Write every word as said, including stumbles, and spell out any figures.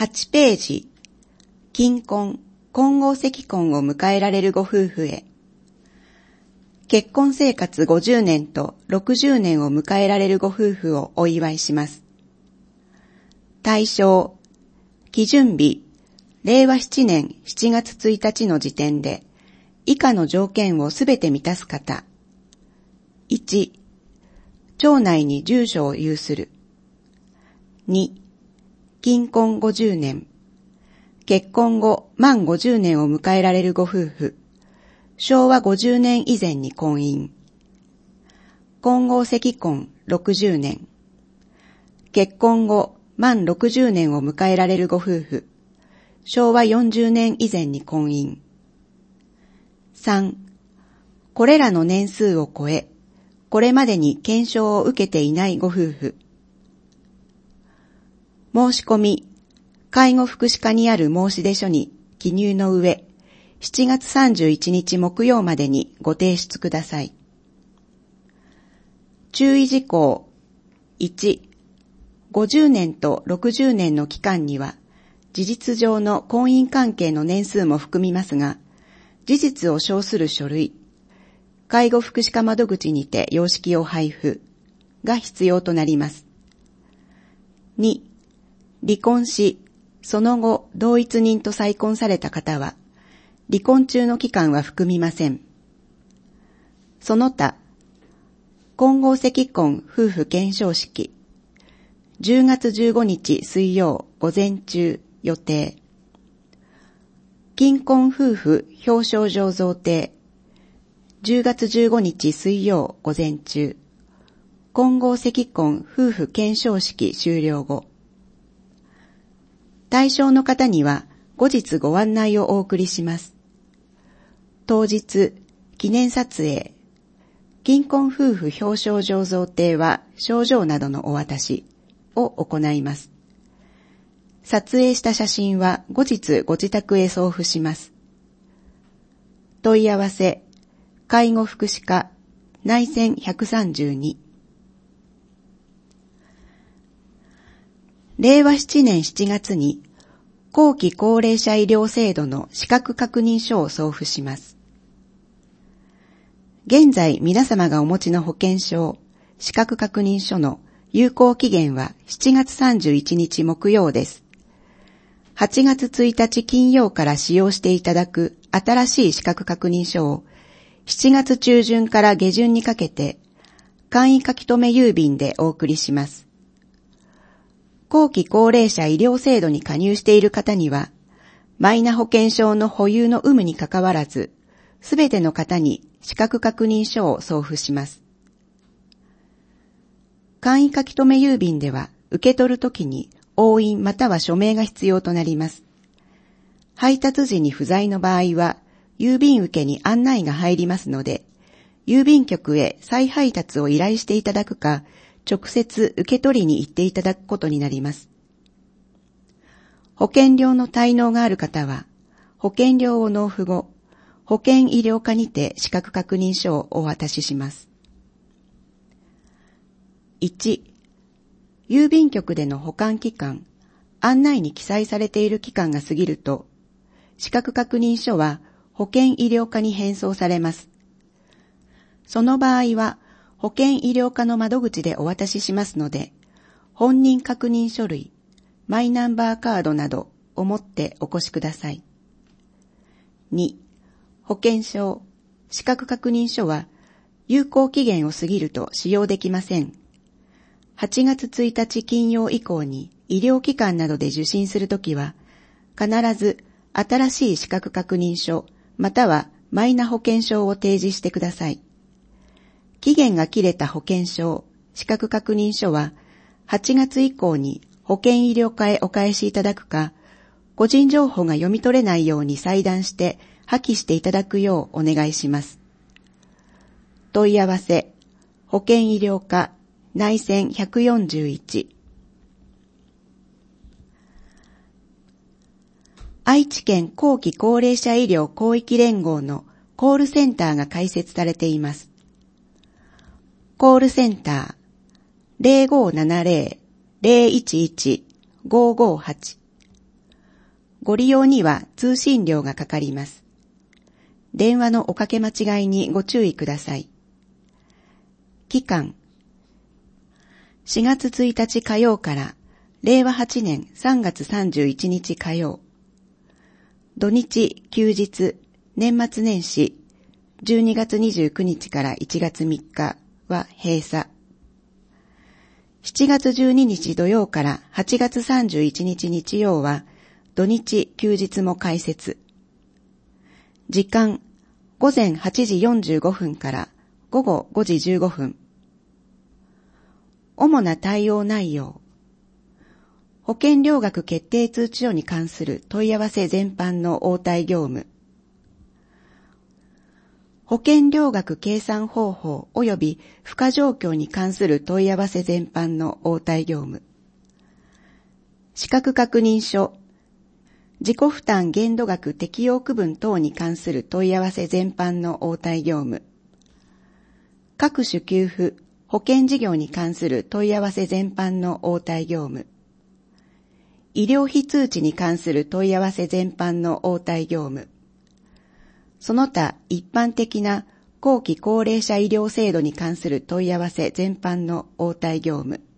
はちページ、金婚、金剛石婚を迎えられるご夫婦へ。結婚生活ごじゅうねんとろくじゅうねんを迎えられるご夫婦をお祝いします。対象、基準日、れいわななねんしちがつついたちの時点で、以下の条件をすべて満たす方。いち、町内に住所を有する。に、金婚ごじゅうねん。結婚後満ごじゅうねんを迎えられるご夫婦。しょうわごじゅうねん以前に婚姻。金剛石婚ろくじゅうねん。結婚後満ろくじゅうねんを迎えられるご夫婦。しょうわよんじゅうねん以前に婚姻。さん、これらの年数を超え、これまでに検証を受けていないご夫婦。申し込み、介護福祉課にある申出書に記入の上、しちがつさんじゅういちにち木曜までにご提出ください。注意事項。いち、ごじゅうねんとろくじゅうねんの期間には、事実上の婚姻関係の年数も含みますが、事実を証する書類、介護福祉課窓口にて様式を配布が必要となります。に、離婚し、その後同一人と再婚された方は、離婚中の期間は含みません。その他、金剛石婚夫婦顕彰式、じゅうがつじゅうごにち水曜午前中予定。金婚夫婦表彰状贈呈、じゅうがつじゅうごにち水曜午前中。金剛石婚夫婦顕彰式終了後。対象の方には後日ご案内をお送りします。当日、記念撮影、金婚夫婦表彰状贈呈は賞状などのお渡しを行います。撮影した写真は後日ご自宅へ送付します。問い合わせ、介護福祉課内線ひゃくさんじゅうに。れいわななねんしちがつに後期高齢者医療制度の資格確認書を送付します。現在皆様がお持ちの保険証、資格確認書の有効期限はしちがつさんじゅういちにち木曜です。はちがつついたち金曜から使用していただく新しい資格確認書をしちがつちゅうじゅんから下旬にかけて簡易書留郵便でお送りします。後期高齢者医療制度に加入している方には、マイナ保険証の保有の有無にかかわらず、すべての方に資格確認書を送付します。簡易書留郵便では、受け取るときに押印または署名が必要となります。配達時に不在の場合は、郵便受けに案内が入りますので、郵便局へ再配達を依頼していただくか、直接受け取りに行っていただくことになります。保険料の滞納がある方は、保険料を納付後、保険医療課にて資格確認書をお渡しします。いち、郵便局での保管期間、案内に記載されている期間が過ぎると、資格確認書は保険医療課に返送されます。その場合は、保険医療課の窓口でお渡ししますので、本人確認書類、マイナンバーカードなどを持ってお越しください。に、保険証、資格確認書は有効期限を過ぎると使用できません。はちがつついたち金曜以降に医療機関などで受診するときは、必ず新しい資格確認書またはマイナ保険証を提示してください。期限が切れた保険証、資格確認書ははちがつ以降に保険医療課へお返しいただくか、個人情報が読み取れないように裁断して破棄していただくようお願いします。問い合わせ、保険医療課内線ひゃくよんじゅういち。愛知県後期高齢者医療広域連合のコールセンターが開設されています。コールセンター ゼロごーななゼロ ゼロいちいち ごーごーはちご利用には通信料がかかります。電話のおかけ間違いにご注意ください。期間しがつついたち火曜かられいわはちねんさんがつさんじゅういちにち火曜。土日、休日、年末年始、じゅうにがつにじゅうくにちからいちがつみっかは閉鎖。しちがつじゅうににち土曜からはちがつさんじゅういちにち日曜は土日、休日も開設。時間、ごぜんはちじよんじゅうごふんからごごごじじゅうごふん。主な対応内容。保険料額決定通知書に関する問い合わせ全般の応対業務。保険料額計算方法及び付加状況に関する問い合わせ全般の応対業務。資格確認書。自己負担限度額適用区分等に関する問い合わせ全般の応対業務。各種給付、保険事業に関する問い合わせ全般の応対業務。医療費通知に関する問い合わせ全般の応対業務。その他一般的な後期高齢者医療制度に関する問い合わせ全般の応対業務。